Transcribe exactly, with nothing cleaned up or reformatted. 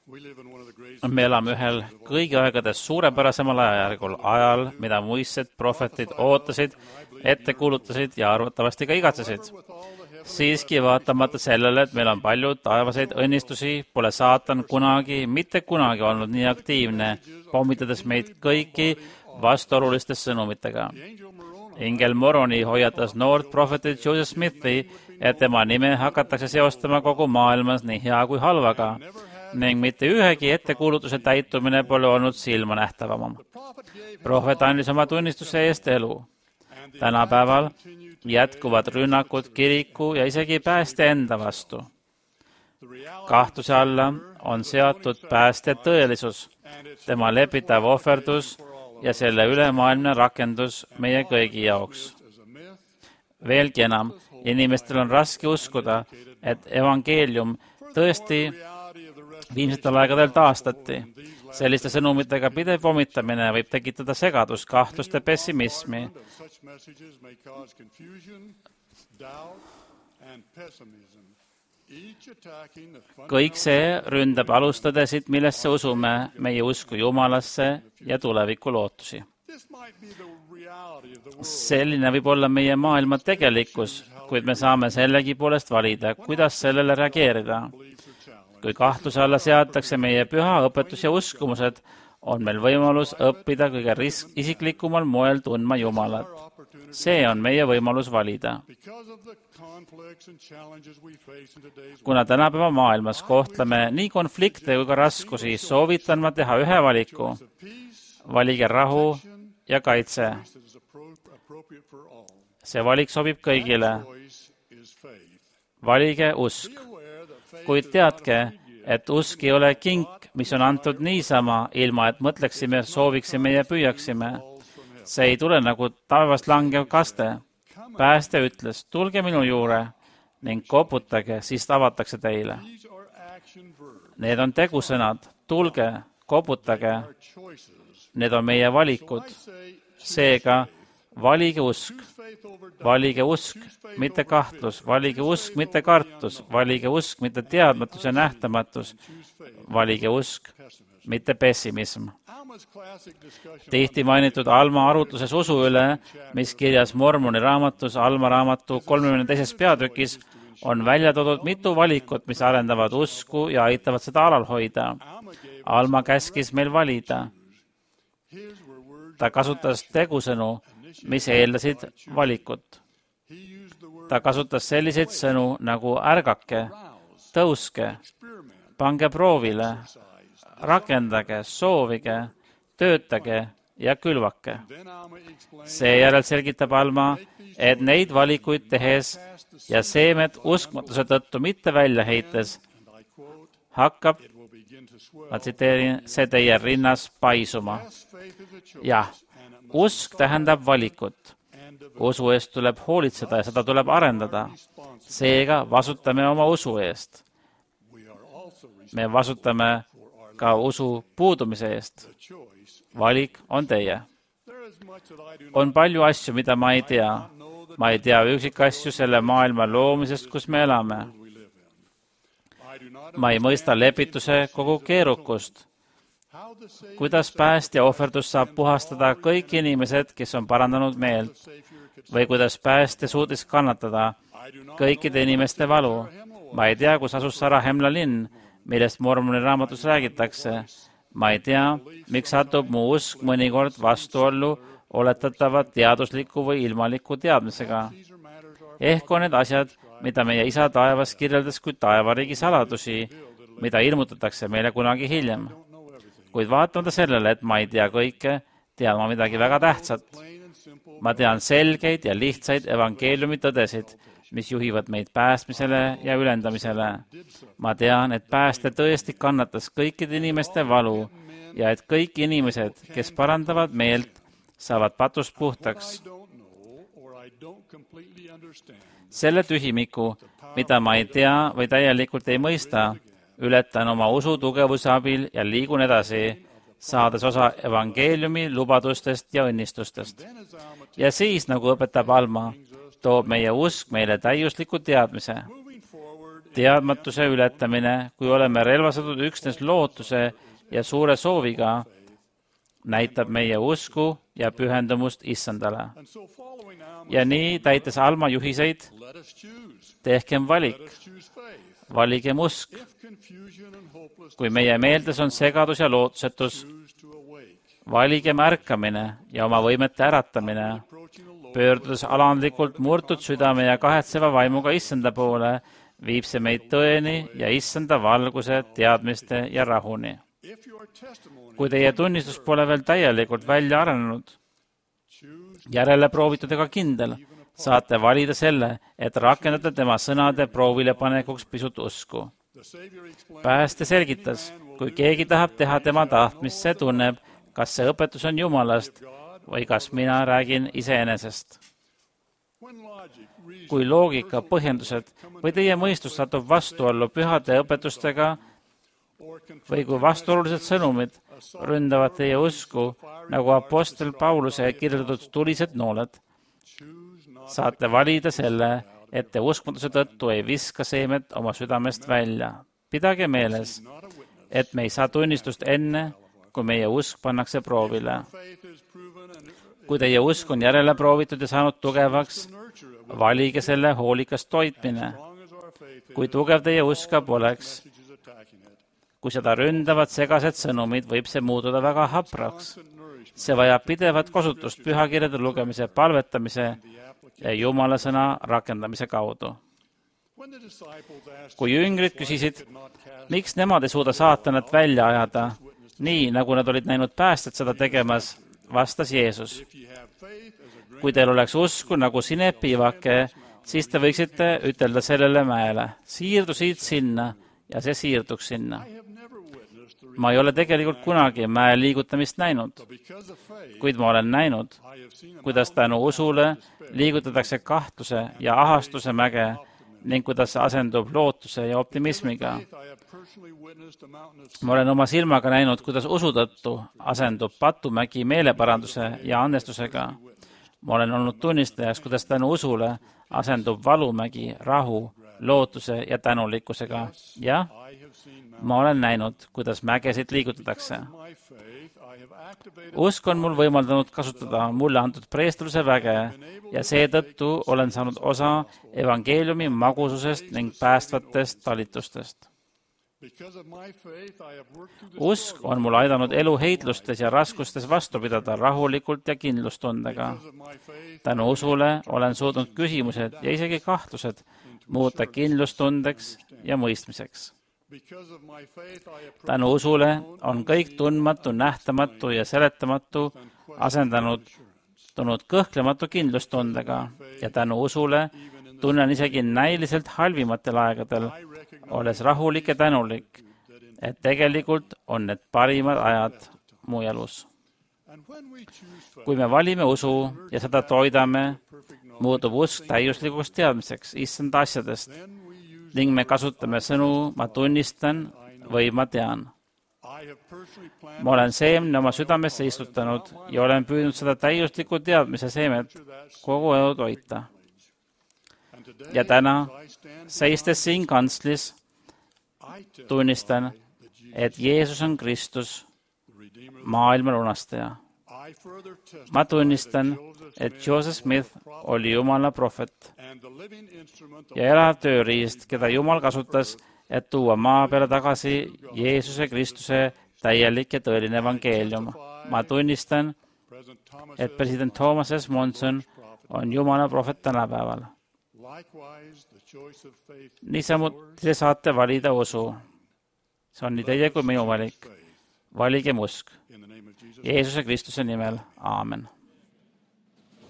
Me elame ühel kõigi aegades suurepärasemal ajajärgul, ajal, mida muistsed prohvetid ootasid, ette kuulutasid ja arvatavasti ka igatsesid. Siiski vaatamata sellele, et meil on palju taevaseid õnnistusi, pole saatan kunagi, mitte kunagi olnud nii aktiivne, pommitades meid kõiki vastuoluliste sõnumitega. Ingel Moroni hoiatas noort prohvetit Joseph Smithi, et tema nime hakatakse seostama kogu maailmas nii hea kui halvaga, ning mitte ühegi ettekuulutuse täitumine pole olnud silmanähtavamam. Prohvet andis oma tunnistuse eest elu. Tänapäeval jätkuvad rünnakud kiriku ja isegi päästja enda vastu. Kahtluse alla on seatud päästja tõelisus, tema lepitav ohverdus ja selle ülemaailmne rakendus meie kõigi jaoks. Veelgi enam, inimestel on raske uskuda, et evangeelium tõesti viimsetel aegadel taastati. Selliste sõnumitega pidev pommitamine võib tekitada segadust, kahtlust ja pessimismi. Kõik see ründab alustõdesid, millesse usume, meie usku Jumalasse ja tuleviku lootusi. Selline võib olla meie maailma tegelikkus, kuid me saame sellegipoolest valida, kuidas sellele reageerida. Kui kahtluse alla seatakse meie püha õpetus ja uskumused, on meil võimalus õppida kõige risk- isiklikumal moel tundma Jumalat. See on meie võimalus valida. Kuna tänapäeva maailmas kohtleme nii konflikte kui ka raskusi, soovitan ma teha ühe valiku. Valige rahu ja kaitse. See valik sobib kõigile. Valige usk. Kuid teadke, et usk ei ole kink, mis on antud niisama, ilma et mõtleksime, sooviksime ja püüaksime. See ei tule nagu taevast langev kaste. Päästja ütles, tulge minu juure ning koputage, siis avatakse teile. Need on tegusõnad. Tulge, koputage. Need on meie valikud. Seega, valige usk. Valige usk, mitte kahtlus. Valige usk, mitte kartus. Valige usk, mitte teadmatus ja nähtamatus. Valige usk, mitte pessimism. Tihti mainitud Alma arutluses usu üle, mis kirjas Mormoni raamatus Alma raamatu kolmekümne teises peatükis, on välja toodud mitu valikut, mis arendavad usku ja aitavad seda alal hoida. Alma käskis meil valida. Ta kasutas tegusõnu, mis eeldasid valikut. Ta kasutas selliseid sõnu nagu ärgake, tõuske, pange proovile, rakendage, soovige, töötage ja külvake. Seejärel selgitab Alma, et neid valikuid tehes ja seemed uskmatuse tõttu mitte välja heites hakkab, ma tsiteerin, see teie rinnas paisuma. Jah, usk tähendab valikut. Usu eest tuleb hoolitseda ja seda tuleb arendada. Seega vastutame oma usu eest. Me vastutame ka usu puudumise eest. Valik on teie. On palju asju, mida ma ei tea. Ma ei tea üksikasju selle maailma loomisest, kus me elame. Ma ei mõista lepituse kogu keerukust. Kuidas päästja ohverdus saab puhastada kõik inimesed, kes on parandanud meelt, või kuidas päästja suutis kannatada kõikide inimeste valu. Ma ei tea, kus asus Sarahemla linn, millest Mormoni raamatus räägitakse. Ma ei tea, miks satub mu usk mõnikord vastuollu oletatava teadusliku või ilmaliku teadmisega. Ehk on need asjad, mida meie isa taevas kirjeldas kui taevariigi saladusi, mida ilmutatakse meile kunagi hiljem. Kuid vaatamata sellele, et ma ei tea kõike, tean ma midagi väga tähtsat. Ma tean selgeid ja lihtsaid evangeeliumi tõdesid, mis juhivad meid päästmisele ja ülendamisele. Ma tean, et pääste tõesti kannatas kõikide inimeste valu ja et kõik inimesed, kes parandavad meelt, saavad patust puhtaks. Selle tühimiku, mida ma ei tea või täielikult ei mõista, ületan oma usu tugevuse abil ja liigun edasi, saades osa evangeeliumi lubadustest ja õnnistustest. Ja siis, nagu õpetab Alma, toob meie usk meile täiusliku teadmise. teadmatuse ületamine, kui oleme relvastatud üksnes lootuse ja suure sooviga, näitab meie usku ja pühendumust issandale. Ja nii, täites Alma juhiseid, tehkem valik, valigem usk. Kui meie meeldes on segadus ja lootusetus, valigem ärkamine ja oma võimete äratamine, pöördudes alandlikult murtud südame ja kahetseva vaimuga issanda poole, viib see meid tõeni ja issanda valguse, teadmiste ja rahuni. Kui teie tunnistus pole veel täielikult välja arenenud, järele proovitud ega kindel, saate valida selle, et rakendate tema sõnade proovile panekuks pisut usku. Pääste selgitas, kui keegi tahab teha tema tahtmist, see tunneb, kas see õpetus on Jumalast või kas mina räägin iseenesest. Kui loogika, põhjendused või teie mõistus satub vastuollu pühade õpetustega või kui vastuolulised sõnumid ründavad teie usku, nagu apostel Pauluse kirjeldatud tulised nooled, saate valida selle, et te uskmatuse tõttu ei viska seemet oma südamest välja. Pidage meeles, et me ei saa tunnistust enne, kui meie usk pannakse proovile. Kui teie usk on järele proovitud ja saanud tugevaks, valige selle hoolikas toitmine. Kui tugev teie uska poleks, kui seda ründavad segased sõnumid, võib see muutuda väga hapraks. See vajab pidevat kasutust pühakirjade lugemise, palvetamise ja Jumala sõna rakendamise kaudu. Kui jüngrid küsisid, miks nemad ei suuda saatanat välja ajada, nii nagu nad olid näinud päästjad seda tegemas, vastas Jeesus. Kui teil oleks usku nagu sinepiivake, siis te võiksite ütelda sellele mäele, siirdu siit sinna ja see siirduks sinna. Ma ei ole tegelikult kunagi mäe liigutamist näinud, kuid ma olen näinud, kuidas tänu usule liigutatakse kahtluse ja ahastuse mäge ning kuidas see asendub lootuse ja optimismiga. Ma olen oma silmaga näinud, kuidas usu tõttu asendub patumägi meeleparanduse ja andestusega. Ma olen olnud tunnistajaks, kuidas tänu usule asendub valumägi rahu, lootuse ja tänulikkusega. Jah, ma olen näinud, kuidas mägesid liigutatakse. Usk on mul võimaldanud kasutada mulle antud preestruse väge ja seetõttu olen saanud osa evangeeliumi magususest ning päästvatest talitustest. Usk on mul aidanud elu heitlustes ja raskustes vastu pidada rahulikult ja kindlustundega. Tänu usule olen suutnud küsimused ja isegi kahtlused muuta kindlustundeks ja mõistmiseks. Tänu usule on kõik tundmatu, nähtamatu ja seletamatu asendanud tulnud kõhklematu kindlustundega ja tänu usule tunnen isegi näiliselt halvimatel aegadel, olles rahulik ja tänulik, et tegelikult on need parimad ajad mu elus. Kui me valime usu ja seda toidame, muutub usk täiuslikuks teadmiseks issanda asjadest ning me kasutame sõnu ma tunnistan või ma tean. Ma olen seemne oma südamesse istutanud ja olen püüdnud seda täiusliku teadmise seemet kogu elu toita. Ja täna, seistes siin kantslis, tunnistan, et Jeesus on Kristus, maailma lunastaja. Ma tunnistan, et Joseph Smith oli Jumala prohvet ja elav tööriist, keda Jumal kasutas, et tuua maa peale tagasi Jeesuse Kristuse täielik ja tõeline evangeelium. Ma tunnistan, et president Thomas S. Monson on Jumala prohvet tänapäeval. Niisamuti te saate valida usu. See on nii teie kui minu valik. Valigem usk. Jeesuse Kristuse nimel. Aamen.